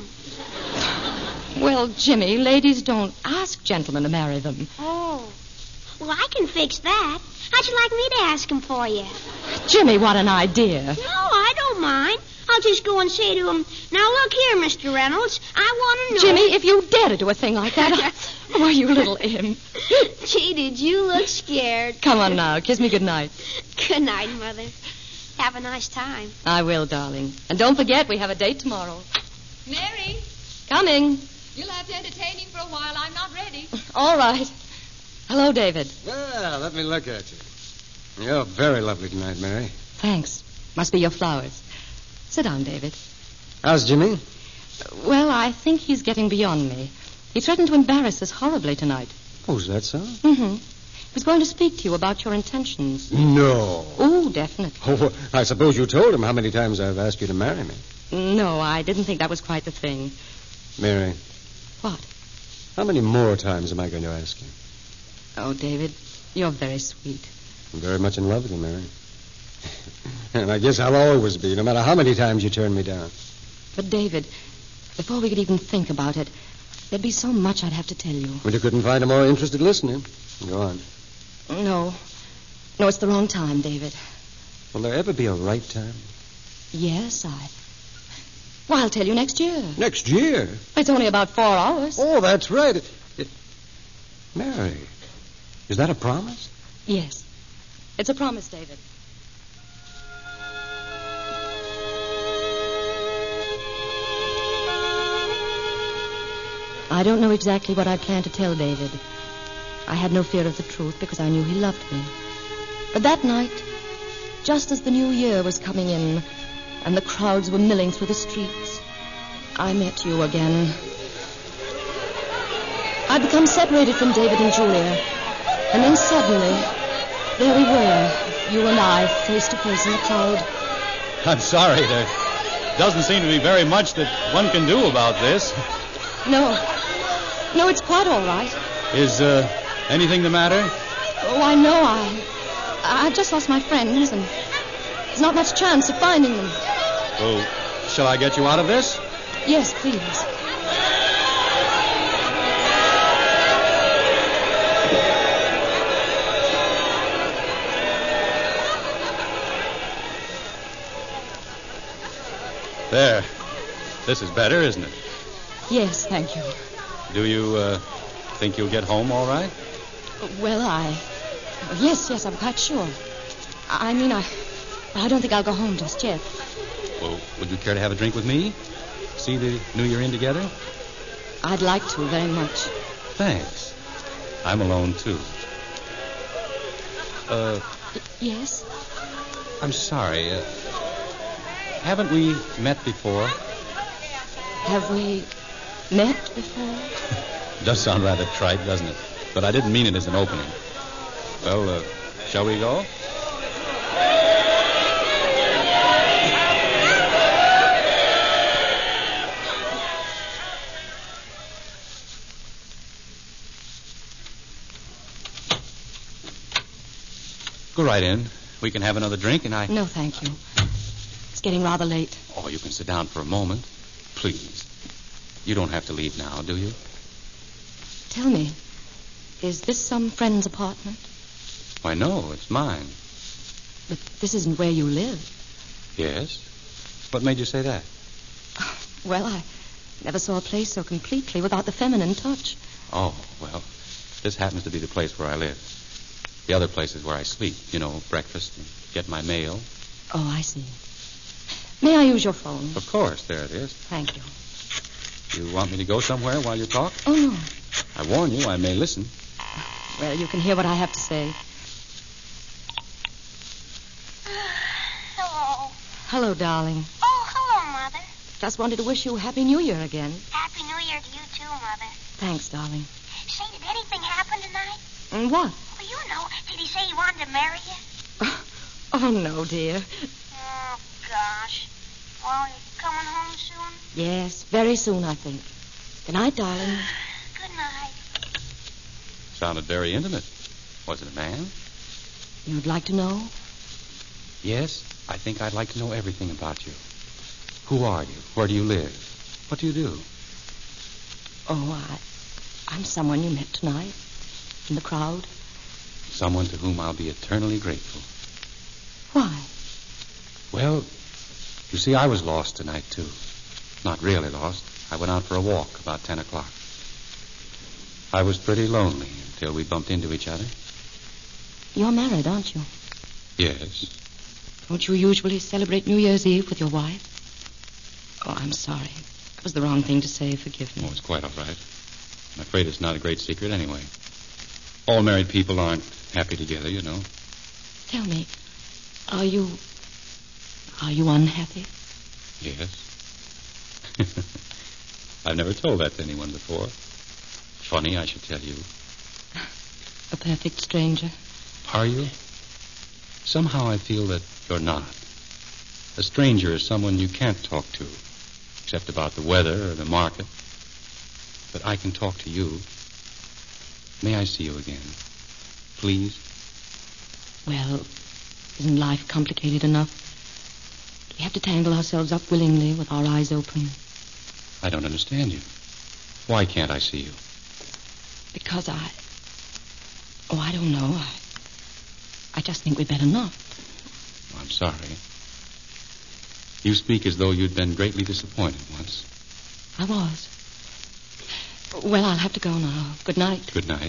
Well, Jimmy, ladies don't ask gentlemen to marry them. Oh. Well, I can fix that. How'd you like me to ask him for you? Jimmy, what an idea. No, I don't mind. I'll just go and say to him, now look here, Mister Reynolds, I want to know... Jimmy, if you dare to do a thing like that... I... Oh, you little imp. Gee, did you look scared? Come on now, kiss me goodnight. Good night, Mother. Have a nice time. I will, darling. And don't forget, we have a date tomorrow. Mary. Coming. You'll have to entertain him for a while. I'm not ready. All right. Hello, David. Well, let me look at you. You're very lovely tonight, Mary. Thanks. Must be your flowers. Sit down, David. How's Jimmy? Well, I think he's getting beyond me. He threatened to embarrass us horribly tonight. Oh, is that so? Mm-hmm. He was going to speak to you about your intentions. No. Oh, definitely. Oh, I suppose you told him how many times I've asked you to marry me. No, I didn't think that was quite the thing. Mary. What? How many more times am I going to ask you? Oh, David, you're very sweet. I'm very much in love with you, Mary. And I guess I'll always be, no matter how many times you turn me down. But, David, before we could even think about it, there'd be so much I'd have to tell you. Well, you couldn't find a more interested listener. Go on. No. No, it's the wrong time, David. Will there ever be a right time? Yes, I... Well, I'll tell you next year. Next year? It's only about four hours. Oh, that's right. It, it... Mary, is that a promise? Yes. It's a promise, David. I don't know exactly what I planned to tell David. I had no fear of the truth because I knew he loved me. But that night, just as the new year was coming in and the crowds were milling through the streets, I met you again. I'd become separated from David and Julia, and then suddenly, there we were, you and I, face to face in the crowd. I'm sorry. There doesn't seem to be very much that one can do about this. No. No, it's quite all right. Is uh, anything the matter? Oh, I know. I I just lost my friends, and there's not much chance of finding them. Well, shall I get you out of this? Yes, please. There. This is better, isn't it? Yes, thank you. Do you uh, think you'll get home all right? Well, I... Yes, yes, I'm quite sure. I mean, I... I don't think I'll go home just yet. Well, would you care to have a drink with me? See the New Year in together? I'd like to very much. Thanks. I'm alone, too. Uh... Yes? I'm sorry. Uh, haven't we met before? Have we met before? Does sound rather trite, doesn't it? But I didn't mean it as an opening. Well, uh, shall we go? Go right in. We can have another drink, and I... No, thank you. It's getting rather late. Oh, you can sit down for a moment. Please. You don't have to leave now, do you? Tell me, is this some friend's apartment? Why, no, it's mine. But this isn't where you live. Yes? What made you say that? Well, I never saw a place so completely without the feminine touch. Oh, well, this happens to be the place where I live. The other place is where I sleep, you know, breakfast and get my mail. Oh, I see. May I use your phone? Of course, there it is. Thank you. You want me to go somewhere while you talk? Oh, no. I warn you, I may listen. Well, you can hear what I have to say. Hello. Hello, darling. Oh, hello, Mother. Just wanted to wish you a Happy New Year again. Happy New Year to you, too, Mother. Thanks, darling. Say, did anything happen tonight? And what? Well, you know. Did he say he wanted to marry you? Oh, no, dear. Oh, gosh. Well, you coming home soon? Yes, very soon, I think. Good night, darling. Good night. Sounded very intimate. Was it a man? You'd like to know? Yes, I think I'd like to know everything about you. Who are you? Where do you live? What do you do? Oh, I, I'm someone you met tonight in the crowd. Someone to whom I'll be eternally grateful. Why? Well, you see, I was lost tonight, too. Not really lost. I went out for a walk about ten o'clock. I was pretty lonely until we bumped into each other. You're married, aren't you? Yes. Don't you usually celebrate New Year's Eve with your wife? Oh, I'm sorry. That was the wrong thing to say. Forgive me. Oh, it's quite all right. I'm afraid it's not a great secret anyway. All married people aren't happy together, you know. Tell me, are you... are you unhappy? Yes. I've never told that to anyone before. Funny, I should tell you. A perfect stranger. Are you? Somehow I feel that you're not. A stranger is someone you can't talk to, except about the weather or the market. But I can talk to you. May I see you again? Please? Well, isn't life complicated enough? Do we have to tangle ourselves up willingly with our eyes open? I don't understand you. Why can't I see you? Because I... Oh, I don't know. I, I just think we'd better not. I'm sorry. You speak as though you'd been greatly disappointed once. I was. Well, I'll have to go now. Good night. Good night.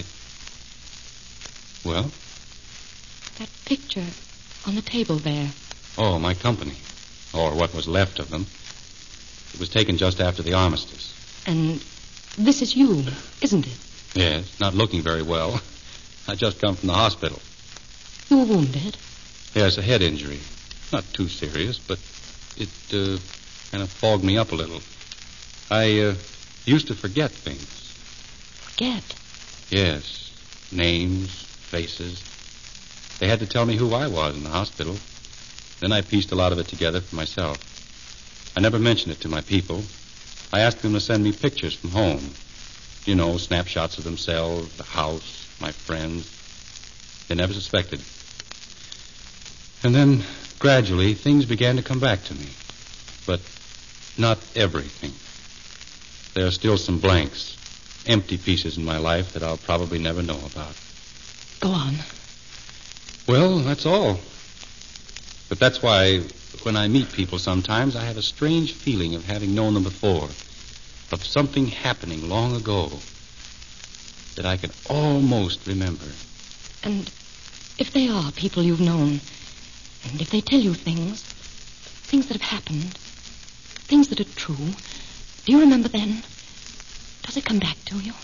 Well? That picture on the table there. Oh, my company. Or what was left of them. It was taken just after the armistice. And this is you, isn't it? Yes, not looking very well. I just come from the hospital. You were wounded? Yes, a head injury. Not too serious, but it uh, kind of fogged me up a little. I uh, used to forget things. Forget? Yes. Names, faces. They had to tell me who I was in the hospital. Then I pieced a lot of it together for myself. I never mentioned it to my people. I asked them to send me pictures from home. You know, snapshots of themselves, the house, my friends. They never suspected. And then, gradually, things began to come back to me. But not everything. There are still some blanks, empty pieces in my life that I'll probably never know about. Go on. Well, that's all. But that's why when I meet people sometimes, I have a strange feeling of having known them before, of something happening long ago that I can almost remember. And if they are people you've known, and if they tell you things, things that have happened, things that are true, do you remember then? Does it come back to you?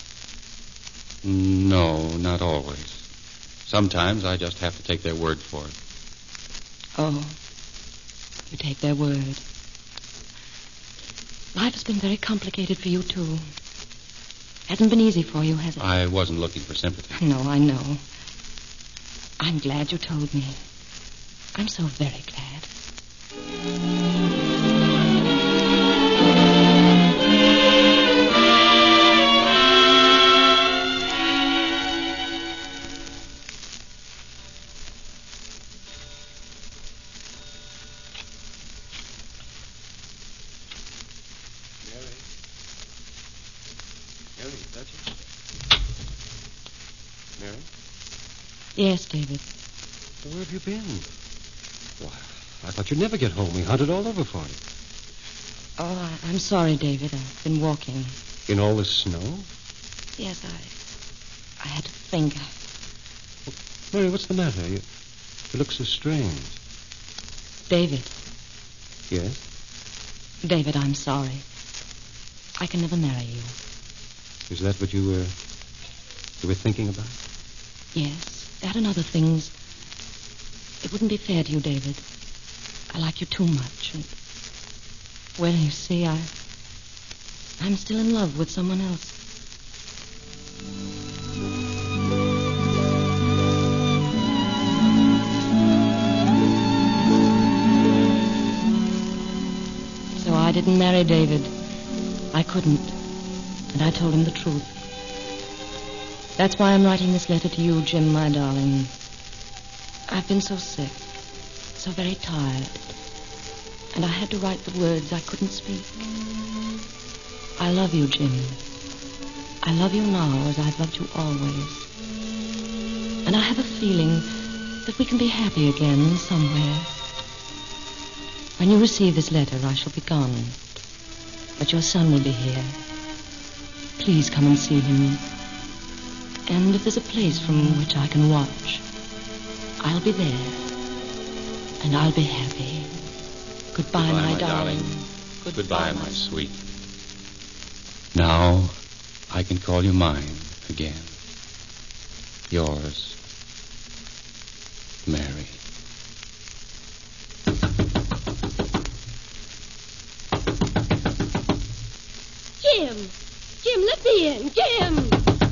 No, not always. Sometimes I just have to take their word for it. Oh, you take their word. Life has been very complicated for you, too. Hasn't been easy for you, has it? I wasn't looking for sympathy. No, I know. I'm glad you told me. I'm so very glad. Mary? Yes, David. Where have you been? Why, I thought you'd never get home. We hunted all over for you. Oh, I, I'm sorry, David. I've been walking. In all this snow? Yes, I... I had to think. Mary, what's the matter? You, you look so strange. David. Yes? David, I'm sorry. I can never marry you. Is that what you were... you were thinking about? Yes, that and other things. It wouldn't be fair to you, David. I like you too much, and... well, you see, I... I'm still in love with someone else. So I didn't marry David. I couldn't. And I told him the truth. That's why I'm writing this letter to you, Jim, my darling. I've been so sick, so very tired, and I had to write the words I couldn't speak. I love you, Jim. I love you now as I've loved you always. And I have a feeling that we can be happy again somewhere. When you receive this letter, I shall be gone. But your son will be here. Please come and see him. And if there's a place from which I can watch, I'll be there. And I'll be happy. Goodbye, Goodbye my, my darling. darling. Goodbye, Goodbye, my sweet. Now I can call you mine again. Yours, Mary. Jim! Jim, let me in. Jim!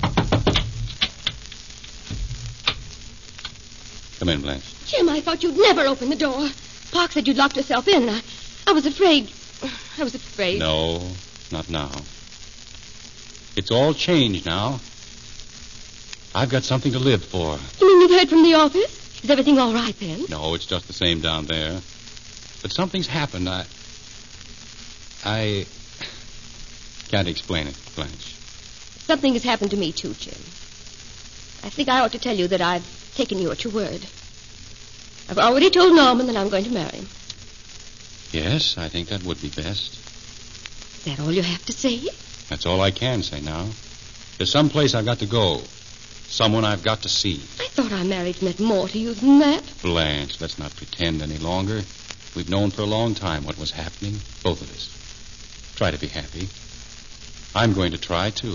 Come in, Blanche. Jim, I thought you'd never open the door. Park said you'd locked yourself in. I, I was afraid. I was afraid. No, not now. It's all changed now. I've got something to live for. You mean you've heard from the office? Is everything all right then? No, it's just the same down there. But something's happened. I... I... can't explain it, Blanche. Something has happened to me, too, Jim. I think I ought to tell you that I've taken you at your word. I've already told Norman that I'm going to marry him. Yes, I think that would be best. Is that all you have to say? That's all I can say now. There's some place I've got to go. Someone I've got to see. I thought our marriage meant more to you than that. Blanche, let's not pretend any longer. We've known for a long time what was happening, both of us. Try to be happy. I'm going to try, too.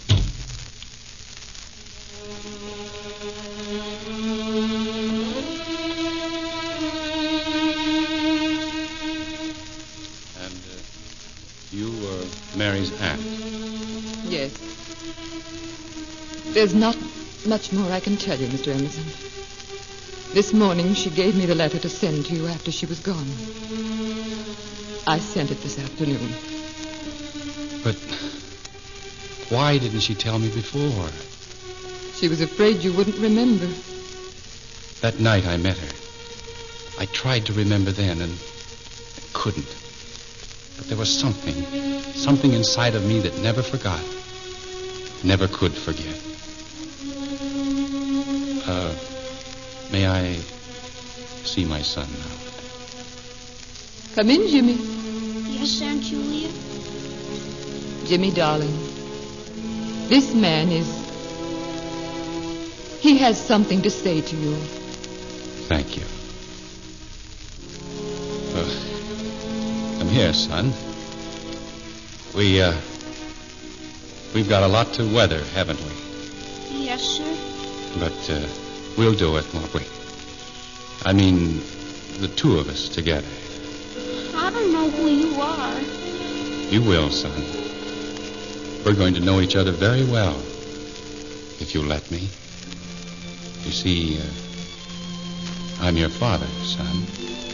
And uh, you were Mary's aunt? Yes. There's not much more I can tell you, Mister Emerson. This morning she gave me the letter to send to you after she was gone. I sent it this afternoon. But why didn't she tell me before? She was afraid you wouldn't remember. That night I met her. I tried to remember then and couldn't. But there was something, something inside of me that never forgot, never could forget. Uh, may I see my son now? Come in, Jimmy. Yes, Aunt Julia? Jimmy, darling, this man is... He has something to say to you. Thank you. Uh, come here, son. We, uh... We've got a lot to weather, haven't we? Yes, sir. But, uh, we'll do it, won't we? I mean, the two of us together. I don't know who you are. You will, son. We're going to know each other very well, if you'll let me. You see, uh, I'm your father, son.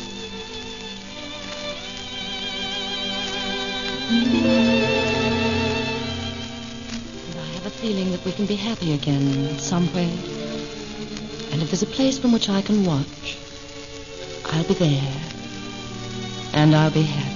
And I have a feeling that we can be happy again somewhere. And if there's a place from which I can watch, I'll be there. And I'll be happy.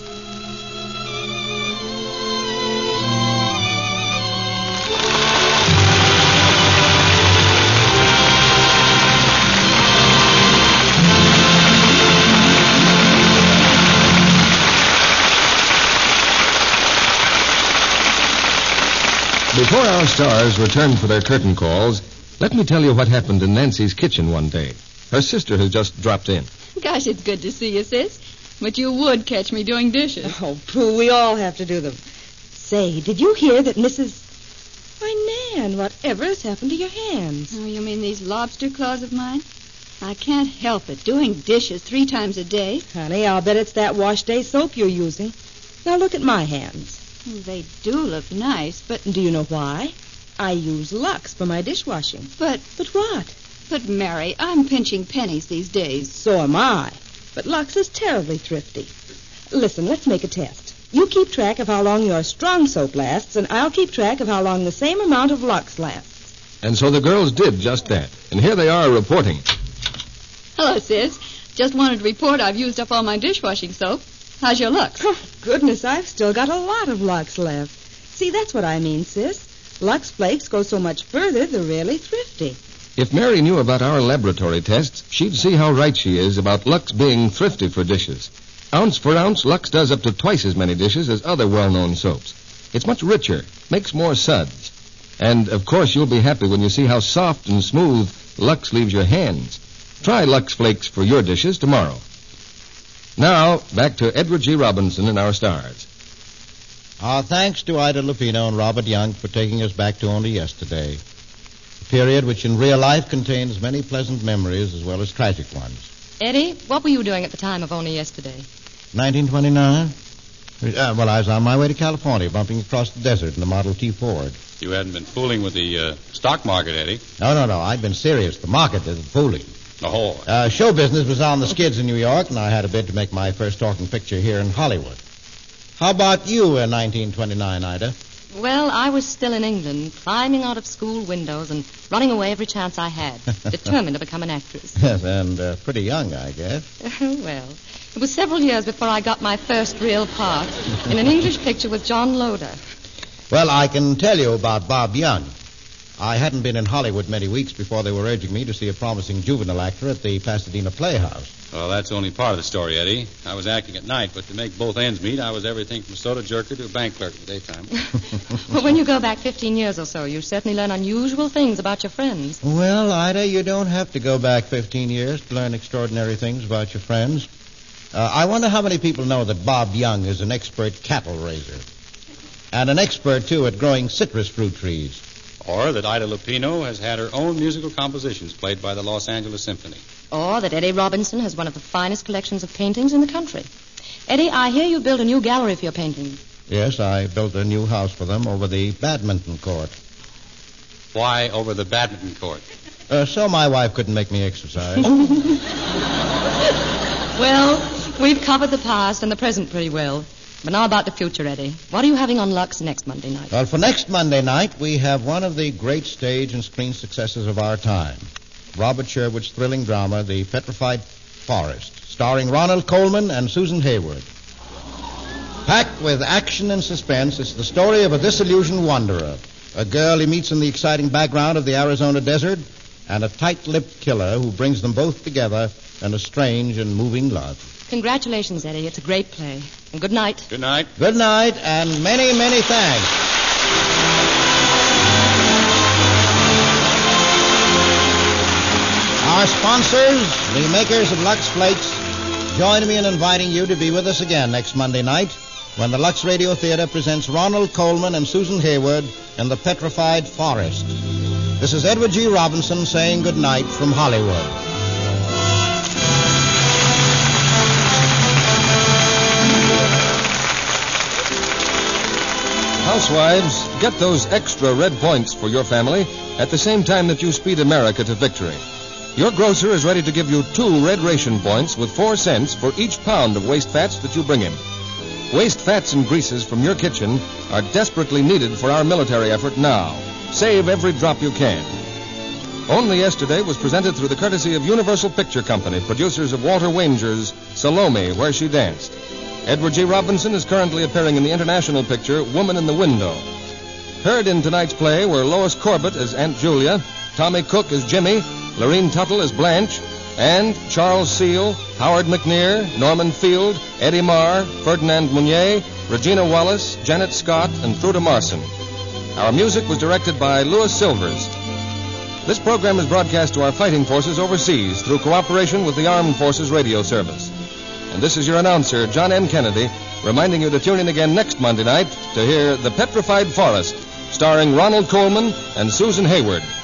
Before our stars return for their curtain calls, let me tell you what happened in Nancy's kitchen one day. Her sister has just dropped in. Gosh, it's good to see you, sis. But you would catch me doing dishes. Oh, Pooh, we all have to do them. Say, did you hear that Missus Why, Nan, whatever has happened to your hands? Oh, you mean these lobster claws of mine? I can't help it, doing dishes three times a day. Honey, I'll bet it's that wash day soap you're using. Now look at my hands. They do look nice, but... Do you know why? I use Lux for my dishwashing. But... But what? But, Mary, I'm pinching pennies these days. So am I. But Lux is terribly thrifty. Listen, let's make a test. You keep track of how long your strong soap lasts, and I'll keep track of how long the same amount of Lux lasts. And so the girls did just that. And here they are reporting. Hello, sis. Just wanted to report I've used up all my dishwashing soap. How's your Lux? Oh, goodness, I've still got a lot of Lux left. See, that's what I mean, sis. Lux Flakes go so much further, they're really thrifty. If Mary knew about our laboratory tests, she'd see how right she is about Lux being thrifty for dishes. Ounce for ounce, Lux does up to twice as many dishes as other well-known soaps. It's much richer, makes more suds. And, of course, you'll be happy when you see how soft and smooth Lux leaves your hands. Try Lux Flakes for your dishes tomorrow. Now, back to Edward G. Robinson and our stars. Our thanks to Ida Lupino and Robert Young for taking us back to only yesterday. A period which in real life contains many pleasant memories as well as tragic ones. Eddie, what were you doing at the time of Only Yesterday? nineteen twenty-nine? Uh, well, I was on my way to California, bumping across the desert in a Model T Ford. You hadn't been fooling with the uh, stock market, Eddie. No, no, no. I'd been serious. The market isn't fooling. Oh. Uh, show business was on the skids in New York, and I had a bid to make my first talking picture here in Hollywood. How about you in nineteen twenty-nine, Ida? Well, I was still in England, climbing out of school windows and running away every chance I had, determined to become an actress. Yes, and uh, pretty young, I guess. Well, it was several years before I got my first real part in an English picture with John Loder. Well, I can tell you about Bob Young. I hadn't been in Hollywood many weeks before they were urging me to see a promising juvenile actor at the Pasadena Playhouse. Well, that's only part of the story, Eddie. I was acting at night, but to make both ends meet, I was everything from soda jerker to a bank clerk in the daytime. Well, when you go back fifteen years or so, you certainly learn unusual things about your friends. Well, Ida, you don't have to go back fifteen years to learn extraordinary things about your friends. Uh, I wonder how many people know that Bob Young is an expert cattle raiser. And an expert, too, at growing citrus fruit trees. Or that Ida Lupino has had her own musical compositions played by the Los Angeles Symphony. Or that Eddie Robinson has one of the finest collections of paintings in the country. Eddie, I hear you built a new gallery for your paintings. Yes, I built a new house for them over the badminton court. Why over the badminton court? Uh, so my wife couldn't make me exercise. Well, we've covered the past and the present pretty well. But now about the future, Eddie. What are you having on Lux next Monday night? Well, for next Monday night, we have one of the great stage and screen successes of our time. Robert Sherwood's thrilling drama, The Petrified Forest, starring Ronald Colman and Susan Hayward. Packed with action and suspense, it's the story of a disillusioned wanderer, a girl he meets in the exciting background of the Arizona desert, and a tight-lipped killer who brings them both together in a strange and moving love. Congratulations, Eddie. It's a great play. And good night. Good night. Good night, and many, many thanks. Our sponsors, the makers of Lux Flakes, join me in inviting you to be with us again next Monday night when the Lux Radio Theater presents Ronald Colman and Susan Hayward in The Petrified Forest. This is Edward G. Robinson saying good night from Hollywood. Housewives, get those extra red points for your family at the same time that you speed America to victory. Your grocer is ready to give you two red ration points with four cents for each pound of waste fats that you bring him. Waste fats and greases from your kitchen are desperately needed for our military effort now. Save every drop you can. Only Yesterday was presented through the courtesy of Universal Picture Company, producers of Walter Wanger's Salome, Where She Danced. Edward G. Robinson is currently appearing in the international picture Woman in the Window. Heard in tonight's play were Lois Corbett as Aunt Julia, Tommy Cook as Jimmy, Lorene Tuttle as Blanche, and Charles Seal, Howard McNear, Norman Field, Eddie Marr, Ferdinand Munier, Regina Wallace, Janet Scott, and Fruta Marson. Our music was directed by Louis Silvers. This program is broadcast to our fighting forces overseas through cooperation with the Armed Forces Radio Service. And this is your announcer, John M. Kennedy, reminding you to tune in again next Monday night to hear The Petrified Forest, starring Ronald Colman and Susan Hayward.